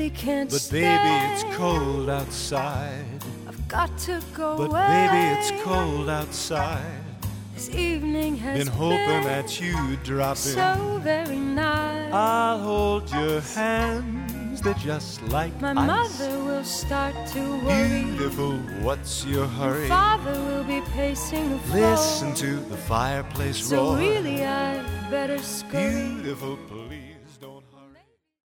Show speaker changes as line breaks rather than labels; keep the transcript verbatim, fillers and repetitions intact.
really can't
But
stay.
baby, it's cold outside.
I've got to go
But
away.
baby, it's cold outside.
This evening has
Been hoping
been
that you'd drop in.
so very nice.
I'll hold your hands, they're just like
My
ice.
mother will start to worry.
Beautiful, what's your hurry?
Father will be pacing the floor.
Listen to the fireplace
So
roar.
really I'd better scurry.
Beautiful,